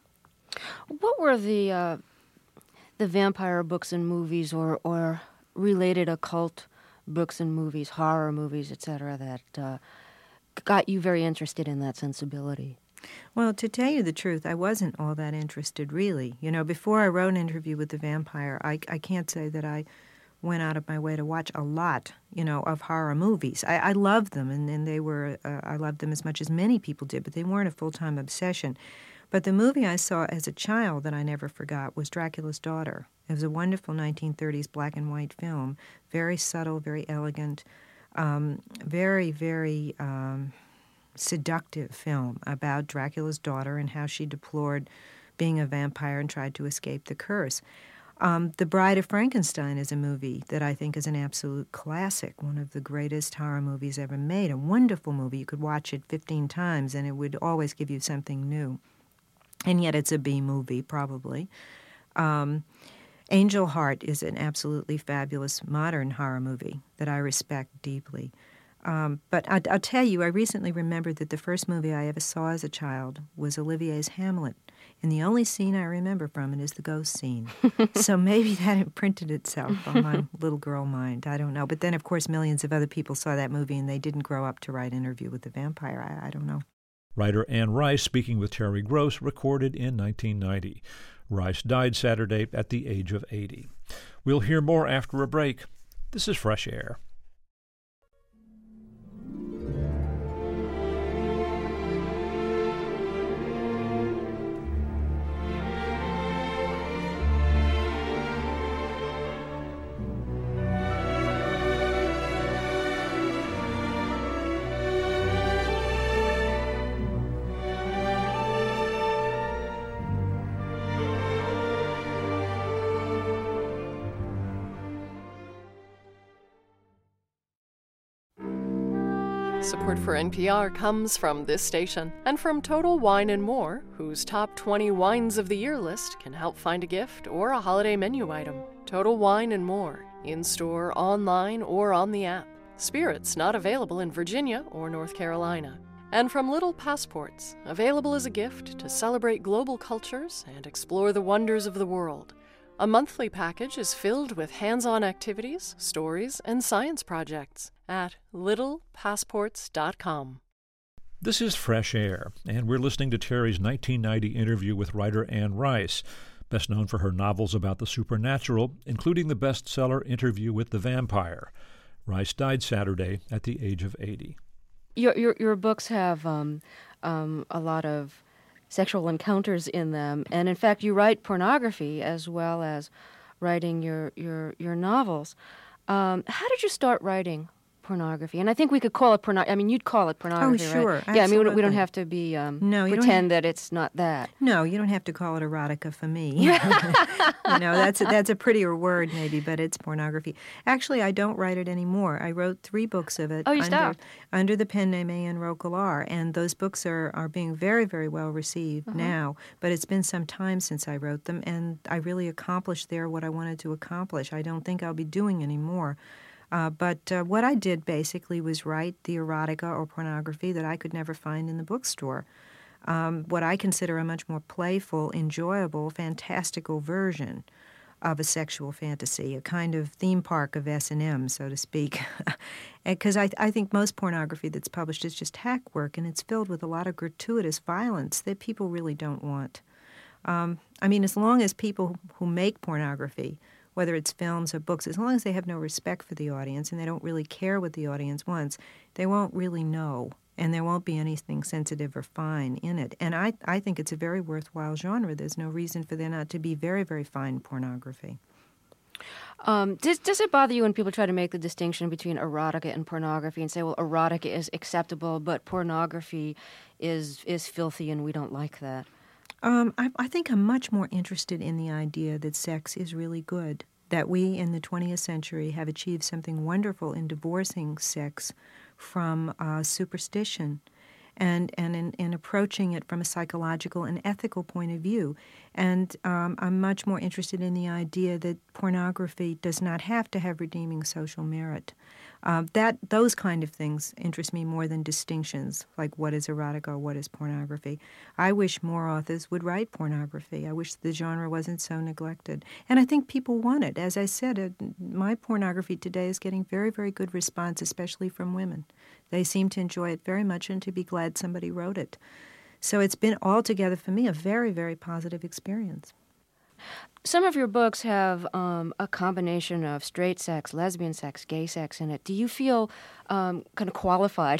[SPEAKER 5] What were the uh, the vampire books and movies, or or related occult books and movies, horror movies, et cetera, that uh, got you very interested in that sensibility?
[SPEAKER 8] Well, to tell you the truth, I wasn't all that interested, really. You know, before I wrote Interview with the Vampire, I, I can't say that I went out of my way to watch a lot, you know, of horror movies. I, I loved them, and, and they were, uh, I loved them as much as many people did, but they weren't a full-time obsession. But the movie I saw as a child that I never forgot was Dracula's Daughter. It was a wonderful nineteen thirties black and white film, very subtle, very elegant, um, very, very um, seductive film about Dracula's daughter and how she deplored being a vampire and tried to escape the curse. Um, The Bride of Frankenstein is a movie that I think is an absolute classic, one of the greatest horror movies ever made, a wonderful movie. You could watch it fifteen times and it would always give you something new. And yet it's a B movie, probably. Um, Angel Heart is an absolutely fabulous modern horror movie that I respect deeply. Um, but I, I'll tell you, I recently remembered that the first movie I ever saw as a child was Olivier's Hamlet. And the only scene I remember from it is the ghost scene. So maybe that imprinted itself on my little girl mind. I don't know. But then, of course, millions of other people saw that movie and they didn't grow up to write Interview with the Vampire. I, I don't know.
[SPEAKER 1] Writer Anne Rice speaking with Terry Gross, recorded in nineteen ninety. Rice died Saturday at the age of eighty. We'll hear more after a break. This is Fresh Air.
[SPEAKER 4] Support for N P R comes from this station and from Total Wine and More, whose top twenty wines of the year list can help find a gift or a holiday menu item. Total Wine and More, in-store, online, or on the app. Spirits not available in Virginia or North Carolina. And from Little Passports, available as a gift to celebrate global cultures and explore the wonders of the world. A monthly package is filled with hands-on activities, stories, and science projects at little passports dot com.
[SPEAKER 1] This is Fresh Air, and we're listening to Terry's nineteen ninety interview with writer Anne Rice, best known for her novels about the supernatural, including the bestseller Interview with the Vampire. Rice died Saturday at the age of eighty.
[SPEAKER 5] Your your, your books have um, um, a lot of sexual encounters in them, and in fact you write pornography as well as writing your your, your novels. Um, how did you start writing pornography, and I think we could call it pornography. I mean, you'd call it pornography,
[SPEAKER 8] oh, sure.
[SPEAKER 5] right? Yeah, I mean, we don't, we don't
[SPEAKER 8] Absolutely.
[SPEAKER 5] have to be um,
[SPEAKER 8] No, you don't
[SPEAKER 5] pretend that it's not that.
[SPEAKER 8] No, you don't have to call it erotica for me. you know, that's a, that's a prettier word maybe, but it's pornography. Actually, I don't write it anymore. I wrote three books of it.
[SPEAKER 5] Oh, you
[SPEAKER 8] under,
[SPEAKER 5] stopped?
[SPEAKER 8] under the pen name Ann Roquelaure, and those books are, are being very, very well received
[SPEAKER 5] Uh-huh.
[SPEAKER 8] now. But it's been some time since I wrote them, and I really accomplished there what I wanted to accomplish. I don't think I'll be doing any more. Uh, but uh, what I did basically was write the erotica or pornography that I could never find in the bookstore. Um, what I consider a much more playful, enjoyable, fantastical version of a sexual fantasy, a kind of theme park of S and M, so to speak. Because I, I think most pornography that's published is just hack work, and it's filled with a lot of gratuitous violence that people really don't want. Um, I mean, as long as people who make pornography, whether it's films or books, as long as they have no respect for the audience and they don't really care what the audience wants, they won't really know, and there won't be anything sensitive or fine in it. And I, I think it's a very worthwhile genre. There's no reason for there not to be very, very fine pornography.
[SPEAKER 5] Um, does, does it bother you when people try to make the distinction between erotica and pornography and say, well, erotica is acceptable, but pornography is is filthy and we don't like that?
[SPEAKER 8] Um, I, I think I'm much more interested in the idea that sex is really good, that we in the twentieth century have achieved something wonderful in divorcing sex from uh, superstition and, and in, in approaching it from a psychological and ethical point of view. And um, I'm much more interested in the idea that pornography does not have to have redeeming social merit. Uh, that those kind of things interest me more than distinctions, like what is erotica or what is pornography. I wish more authors would write pornography. I wish the genre wasn't so neglected. And I think people want it. As I said, uh, my pornography today is getting very, very good response, especially from women. They seem to enjoy it very much and to be glad somebody wrote it. So it's been altogether, for me, a very, very positive experience.
[SPEAKER 5] Some of your books have um, a combination of straight sex, lesbian sex, gay sex in it. Do you feel um, kind of qualified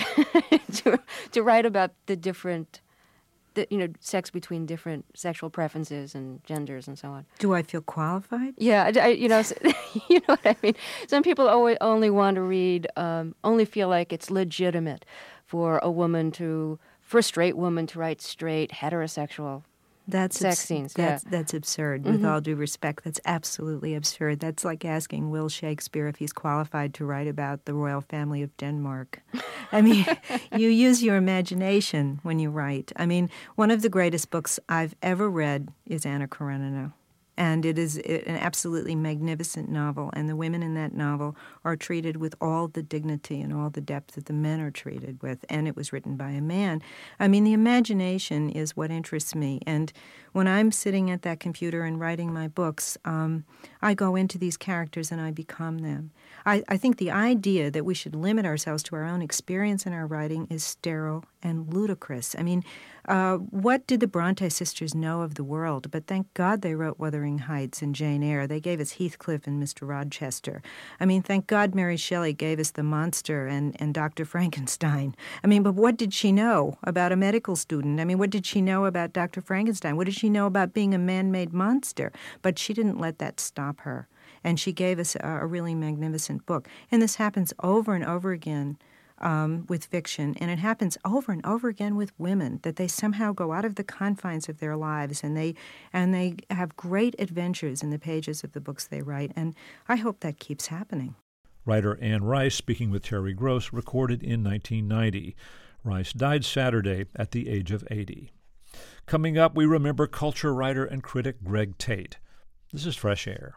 [SPEAKER 5] to to write about the different, the, you know, sex between different sexual preferences and genders and so on?
[SPEAKER 8] Do I feel qualified?
[SPEAKER 5] Yeah, I, I- you know, you know what I mean. Some people always only want to read, um, only feel like it's legitimate for a woman to, for a straight woman to write straight, heterosexual.
[SPEAKER 8] That's
[SPEAKER 5] Sex
[SPEAKER 8] abs-
[SPEAKER 5] scenes,
[SPEAKER 8] That's
[SPEAKER 5] yeah.
[SPEAKER 8] that's absurd. With all due respect, that's absolutely absurd. That's like asking Will Shakespeare if he's qualified to write about the royal family of Denmark. I mean, you use your imagination when you write. I mean, one of the greatest books I've ever read is Anna Karenina. And it is an absolutely magnificent novel, and the women in that novel are treated with all the dignity and all the depth that the men are treated with, and it was written by a man. I mean, the imagination is what interests me, and when I'm sitting at that computer and writing my books, um, I go into these characters and I become them. I, I think the idea that we should limit ourselves to our own experience in our writing is sterile and ludicrous. I mean, uh, what did the Bronte sisters know of the world? But thank God they wrote Wuthering Heights and Jane Eyre. They gave us Heathcliff and Mister Rochester. I mean, thank God Mary Shelley gave us The Monster and, and Doctor Frankenstein. I mean, but what did she know about a medical student? I mean, what did she know about Doctor Frankenstein? What did she know about being a man-made monster? But she didn't let that stop her. And she gave us a, a really magnificent book. And this happens over and over again um, with fiction. And it happens over and over again with women, that they somehow go out of the confines of their lives and they and they have great adventures in the pages of the books they write. And I hope that keeps happening.
[SPEAKER 1] Writer Anne Rice speaking with Terry Gross, recorded in nineteen ninety. Rice died Saturday at the age of eighty. Coming up, we remember culture writer and critic Greg Tate. This is Fresh Air.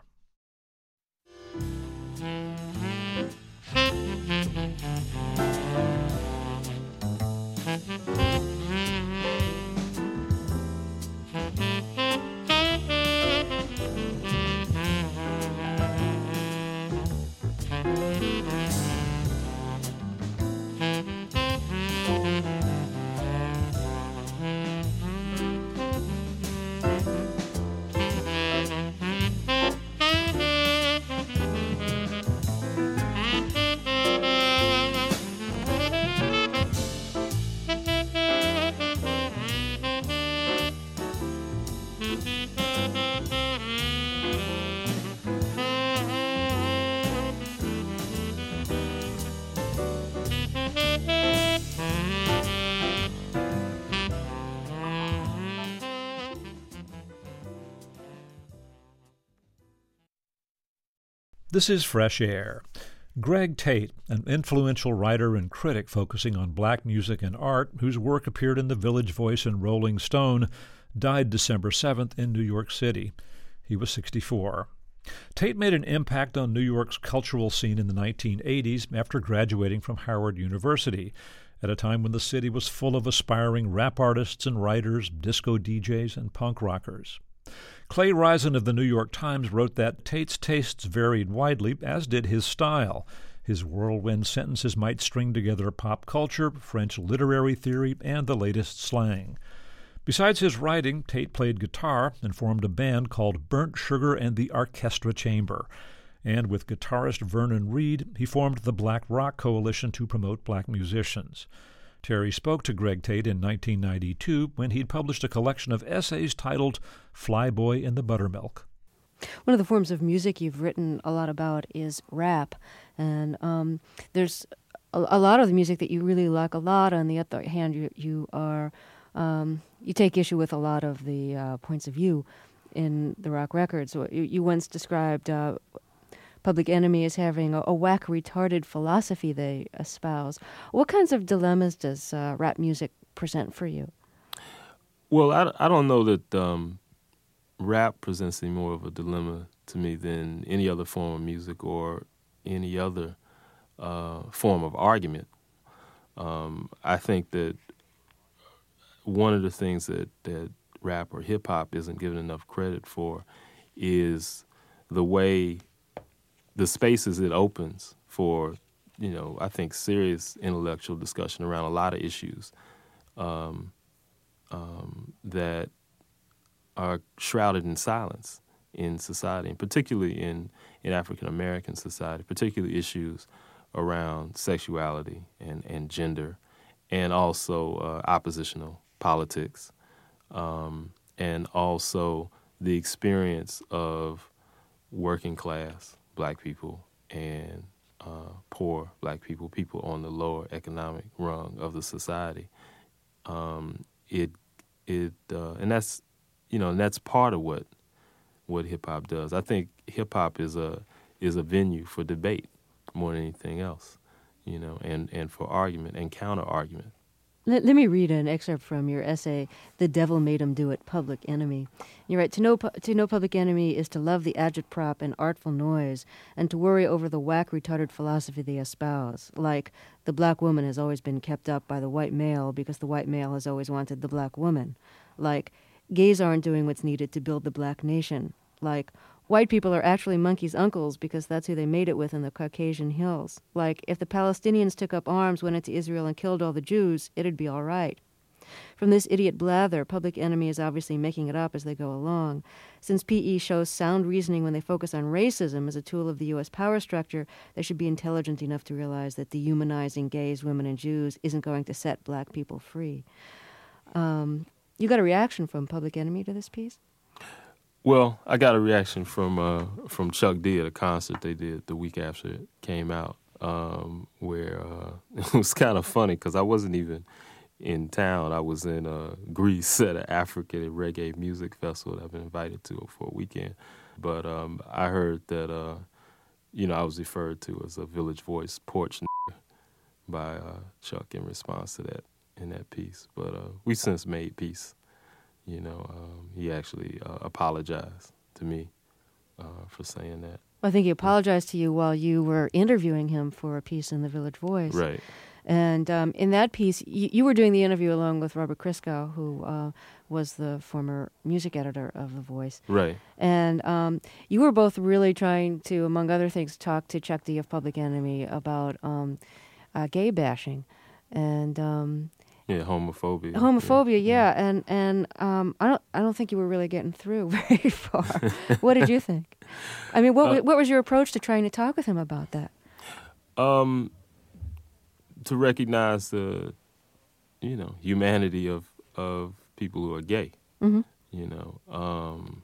[SPEAKER 1] This is Fresh Air. Greg Tate, an influential writer and critic focusing on black music and art, whose work appeared in The Village Voice and Rolling Stone, died December seventh in New York City. He was sixty-four. Tate made an impact on New York's cultural scene in the nineteen eighties after graduating from Howard University, at a time when the city was full of aspiring rap artists and writers, disco D Js, and punk rockers. Clay Risen of the New York Times wrote that Tate's tastes varied widely, as did his style. His whirlwind sentences might string together pop culture, French literary theory, and the latest slang. Besides his writing, Tate played guitar and formed a band called Burnt Sugar and the Orchestra Chamber. And with guitarist Vernon Reid, he formed the Black Rock Coalition to promote black musicians. Terry spoke to Greg Tate in nineteen ninety-two when he'd published a collection of essays titled Flyboy in the Buttermilk.
[SPEAKER 5] One of the forms of music you've written a lot about is rap, and um, there's a, a lot of the music that you really like a lot. On the other hand, you, you are um, you take issue with a lot of the uh, points of view in the rock records. So you, you once described uh, Public Enemy as having a, a whack retarded philosophy they espouse. What kinds of dilemmas does uh, rap music present for you?
[SPEAKER 9] Well, I, I don't know that um, rap presents any more of a dilemma to me than any other form of music or any other uh, form of argument. Um, I think that one of the things that, that rap or hip-hop isn't given enough credit for is the way the spaces it opens for, you know, I think serious intellectual discussion around a lot of issues um, um, that are shrouded in silence in society, and particularly in, in African-American society, particularly issues around sexuality and, and gender, and also uh, oppositional politics, um, and also the experience of working class black people and uh, poor black people, people on the lower economic rung of the society. Um, it it uh, and that's you know and that's part of what what hip hop does. I think hip hop is a is a venue for debate more than anything else, you know, and, and for argument and counter argument.
[SPEAKER 5] Let, let me read an excerpt from your essay, The Devil Made Him Do It, Public Enemy. You write, to know, to know Public Enemy is to love the agitprop and artful noise, and to worry over the whack retarded philosophy they espouse, like the black woman has always been kept up by the white male because the white male has always wanted the black woman, like gays aren't doing what's needed to build the black nation, like white people are actually monkeys' uncles because that's who they made it with in the Caucasian hills. Like, if the Palestinians took up arms, went into Israel, and killed all the Jews, it'd be all right. From this idiot blather, Public Enemy is obviously making it up as they go along. Since P E shows sound reasoning when they focus on racism as a tool of the U S power structure, they should be intelligent enough to realize that dehumanizing gays, women, and Jews isn't going to set black people free. Um, you got a reaction from Public Enemy to this piece?
[SPEAKER 9] Well, I got a reaction from uh, from Chuck D at a concert they did the week after it came out, um, where uh, it was kind of funny because I wasn't even in town. I was in uh, Greece at an African reggae music festival that I've been invited to for a weekend. But um, I heard that, uh, you know, I was referred to as a Village Voice porch nigger by uh, Chuck in response to that in that piece. But uh, we since made peace. You know, um, he actually uh, apologized to me uh, for saying that.
[SPEAKER 5] I think he apologized to you while you were interviewing him for a piece in the Village Voice.
[SPEAKER 9] Right.
[SPEAKER 5] And um, in that piece, you, you were doing the interview along with Robert Christgau, who uh, was the former music editor of The Voice.
[SPEAKER 9] Right.
[SPEAKER 5] And um, you were both really trying to, among other things, talk to Chuck D of Public Enemy about um, uh, gay bashing. And... Um,
[SPEAKER 9] Yeah, homophobia.
[SPEAKER 5] Homophobia, yeah, yeah. and and um, I don't I don't think you were really getting through very far. What did you think? I mean, what uh, what was your approach to trying to talk with him about that?
[SPEAKER 9] Um, to recognize the, you know, humanity of of people who are gay.
[SPEAKER 5] Mm-hmm.
[SPEAKER 9] You know, um,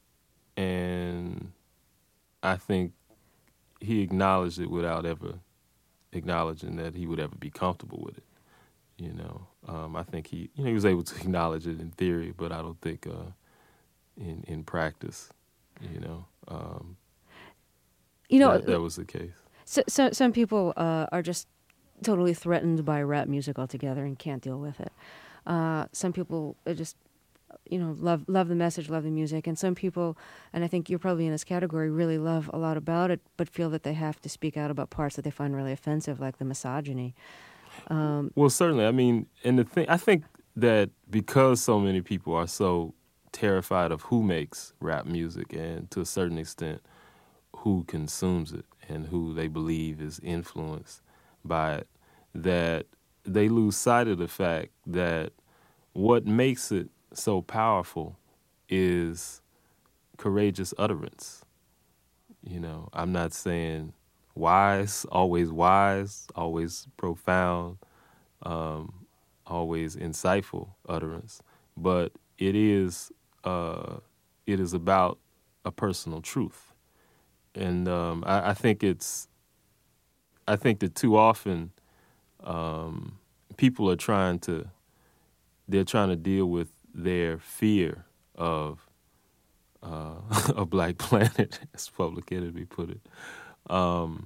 [SPEAKER 9] and I think he acknowledged it without ever acknowledging that he would ever be comfortable with it. You know, um, I think he, you know, he was able to acknowledge it in theory, but I don't think uh, in in practice, you know. Um,
[SPEAKER 5] You know,
[SPEAKER 9] that, that was the case.
[SPEAKER 5] So, so some people uh, are just totally threatened by rap music altogether and can't deal with it. Uh, some people are just, you know, love love the message, love the music, and some people, and I think you're probably in this category, really love a lot about it, but feel that they have to speak out about parts that they find really offensive, like the misogyny. Um,
[SPEAKER 9] well, certainly. I mean, and the thing, I think that because so many people are so terrified of who makes rap music and to a certain extent who consumes it and who they believe is influenced by it, that they lose sight of the fact that what makes it so powerful is courageous utterance. You know, I'm not saying wise, always wise, always profound, um, always insightful utterance, but it is uh, it is about a personal truth, and um, I, I think it's I think that too often um, people are trying to they're trying to deal with their fear of uh, a black planet, as Public Enemy put it, um,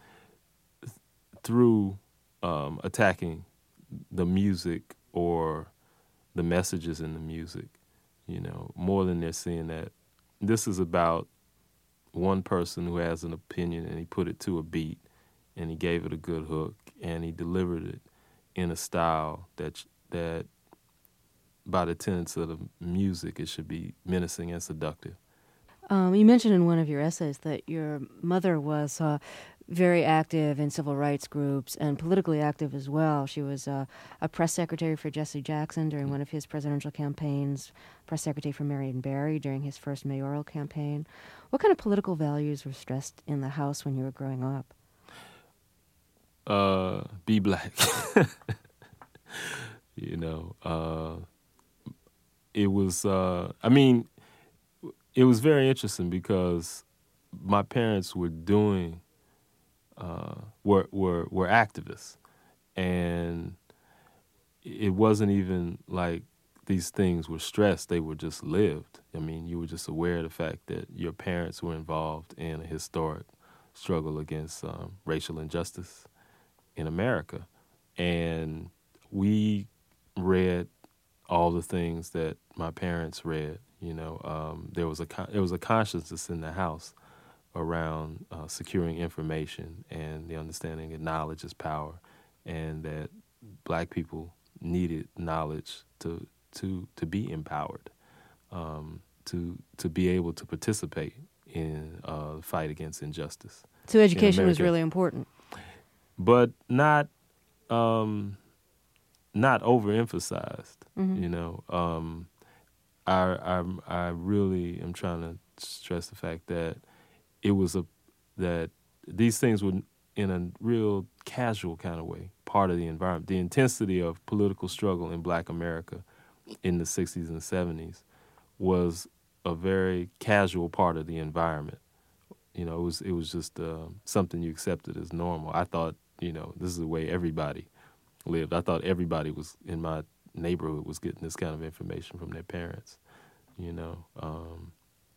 [SPEAKER 9] th- through um, attacking the music or the messages in the music, you know, more than they're seeing that this is about one person who has an opinion and he put it to a beat and he gave it a good hook and he delivered it in a style that that by the tenets of the music, it should be menacing and seductive.
[SPEAKER 5] Um, you mentioned in one of your essays that your mother was uh, very active in civil rights groups and politically active as well. She was uh, a press secretary for Jesse Jackson during one of his presidential campaigns, press secretary for Marion Barry during his first mayoral campaign. What kind of political values were stressed in the house when you were growing up?
[SPEAKER 9] Uh, be black. you know, uh, it was, uh, I mean, it was very interesting because my parents were doing, uh, were, were, were activists. And it wasn't even like these things were stressed, they were just lived. I mean, you were just aware of the fact that your parents were involved in a historic struggle against um, racial injustice in America. And we read all the things that my parents read. You know, um, there was a con- there was a consciousness in the house around uh, securing information and the understanding that knowledge is power, and that black people needed knowledge to to to be empowered, um, to to be able to participate in uh, the fight against injustice.
[SPEAKER 5] So education was really important,
[SPEAKER 9] but not um, not overemphasized. Mm-hmm. You know, um, I, I I really am trying to stress the fact that it was a that these things were in a real casual kind of way part of the environment. The intensity of political struggle in Black America in the sixties and seventies was a very casual part of the environment. You know, it was it was just uh, something you accepted as normal. I thought, you know, this is the way everybody lived. I thought everybody was in my neighborhood was getting this kind of information from their parents. You know, um,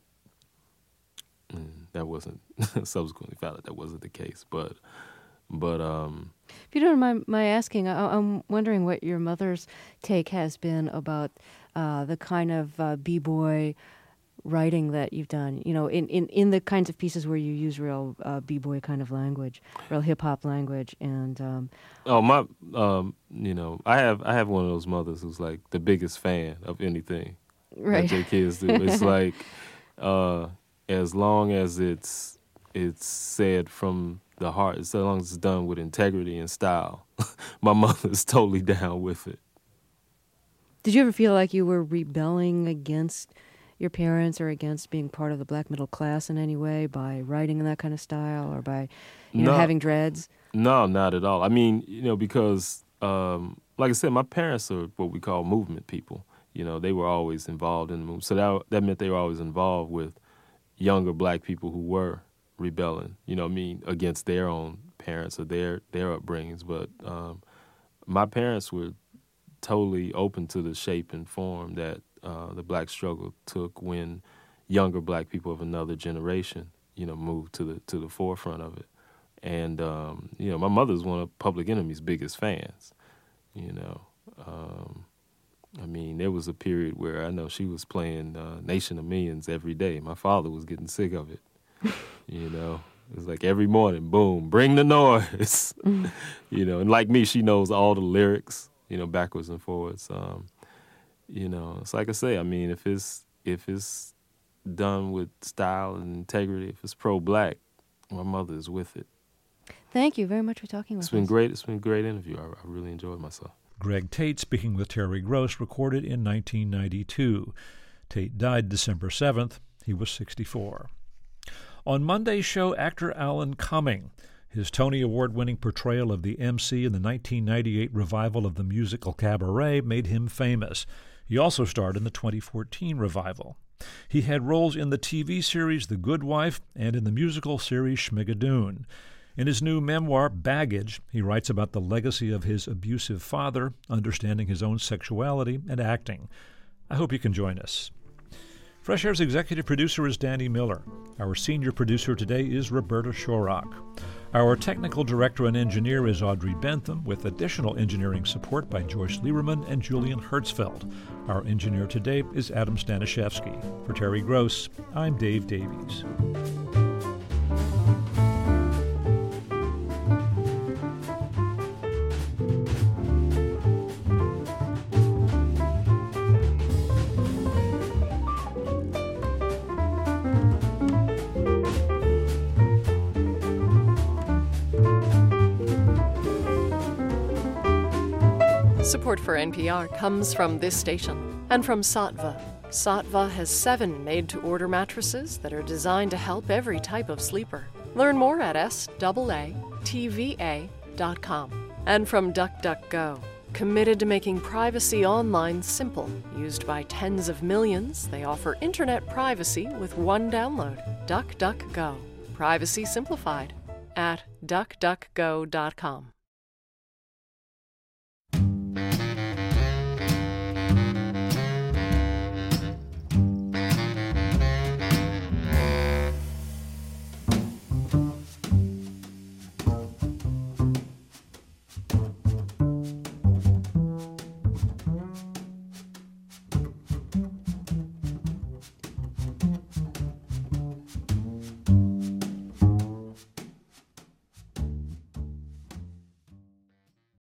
[SPEAKER 9] that wasn't subsequently found out that wasn't the case. But, but um,
[SPEAKER 5] if you don't mind my asking, I, I'm wondering what your mother's take has been about uh, the kind of uh, b-boy writing that you've done, you know, in, in, in the kinds of pieces where you use real uh, b-boy kind of language, real hip-hop language, and... Um,
[SPEAKER 9] oh, my, um, you know, I have I have one of those mothers who's like the biggest fan of anything
[SPEAKER 5] right.
[SPEAKER 9] that their kids do. It's like, uh, as long as it's it's said from the heart, as long as it's done with integrity and style, my mother's totally down with it.
[SPEAKER 5] Did you ever feel like you were rebelling against your parents or against being part of the black middle class in any way by writing in that kind of style or by, you know,
[SPEAKER 9] no,
[SPEAKER 5] having dreads?
[SPEAKER 9] No, not at all. I mean, you know, because, um, like I said, my parents are what we call movement people. You know, they were always involved in the movement. So that, that meant they were always involved with younger black people who were rebelling, you know what I mean, against their own parents or their, their upbringings. But um, my parents were totally open to the shape and form that Uh, the black struggle took when younger black people of another generation, you know, moved to the to the forefront of it. And um, you know, my mother's one of Public Enemy's biggest fans. You know, um, I mean, there was a period where I know she was playing uh, Nation of Millions every day. My father was getting sick of it. You know, it was like every morning, boom, bring the noise. You know, and like me, she knows all the lyrics, you know, backwards and forwards. Um, you know, it's like I say, I mean, if it's if it's done with style and integrity, if it's pro-black, my mother is with it.
[SPEAKER 5] Thank you very much for talking with us.
[SPEAKER 9] It's been great. It's been a great interview. I, I really enjoyed myself.
[SPEAKER 1] Greg Tate speaking with Terry Gross, recorded in nineteen ninety-two. Tate died December seventh. He was sixty-four. On Monday's show, actor Alan Cumming. His Tony Award-winning portrayal of the M C in the nineteen ninety-eight revival of the musical Cabaret made him famous. He also starred in the twenty fourteen revival. He had roles in the T V series The Good Wife and in the musical series Schmigadoon. In his new memoir, Baggage, he writes about the legacy of his abusive father, understanding his own sexuality, and acting. I hope you can join us. Fresh Air's executive producer is Danny Miller. Our senior producer today is Roberta Shorrock. Our technical director and engineer is Audrey Bentham, with additional engineering support by Joyce Lieberman and Julian Hertzfeld. Our engineer today is Adam Staniszewski. For Terry Gross, I'm Dave Davies.
[SPEAKER 4] Support for N P R comes from this station and from Saatva. Saatva has seven made-to-order mattresses that are designed to help every type of sleeper. Learn more at S A A T V A dot com. And from DuckDuckGo. Committed to making privacy online simple. Used by tens of millions, they offer internet privacy with one download. DuckDuckGo. Privacy simplified at duck duck go dot com.